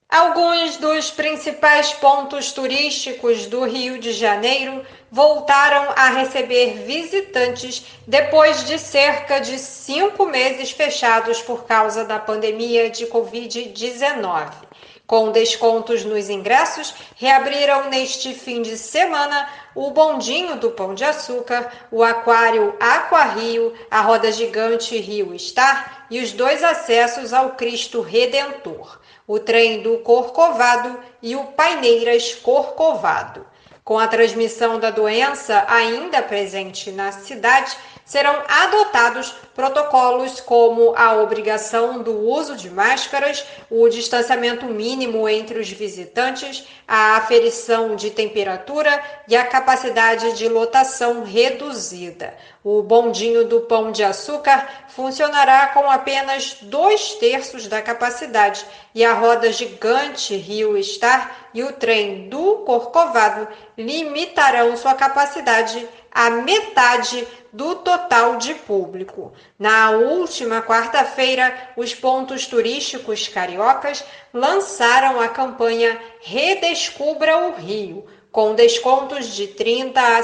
Alguns dos principais pontos turísticos do Rio de Janeiro voltaram a receber visitantes depois de cerca de 5 meses fechados por causa da pandemia de Covid-19. Com descontos nos ingressos, reabriram neste fim de semana o Bondinho do Pão de Açúcar, o Aquário Aquarrio, a Roda Gigante Rio Star e os dois acessos ao Cristo Redentor, o trem do Corcovado e o Paineiras Corcovado. Com a transmissão da doença ainda presente na cidade, serão adotados protocolos como a obrigação do uso de máscaras, o distanciamento mínimo entre os visitantes, a aferição de temperatura e a capacidade de lotação reduzida. O Bondinho do Pão de Açúcar funcionará com apenas 2/3 da capacidade e a Roda Gigante Rio Star e o trem do Corcovado limitarão sua capacidade à metade do total de público. Na última quarta-feira, os pontos turísticos cariocas lançaram a campanha Redescubra o Rio, com descontos de 30% a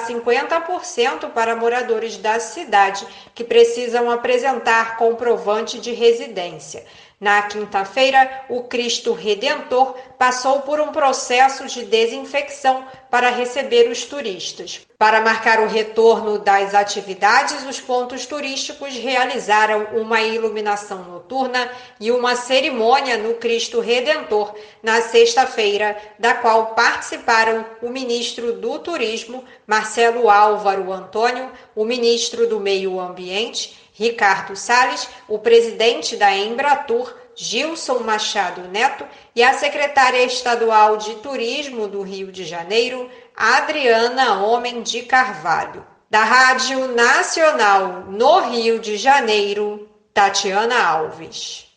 50% para moradores da cidade que precisam apresentar comprovante de residência. Na quinta-feira, o Cristo Redentor passou por um processo de desinfecção para receber os turistas. Para marcar o retorno das atividades, os pontos turísticos realizaram uma iluminação noturna e uma cerimônia no Cristo Redentor na sexta-feira, da qual participaram o ministro do Turismo, Marcelo Álvaro Antônio, o ministro do Meio Ambiente, Ricardo Salles, o presidente da Embratur, Gilson Machado Neto, e a secretária estadual de Turismo do Rio de Janeiro, Adriana Homem de Carvalho. Da Rádio Nacional no Rio de Janeiro, Tatiana Alves.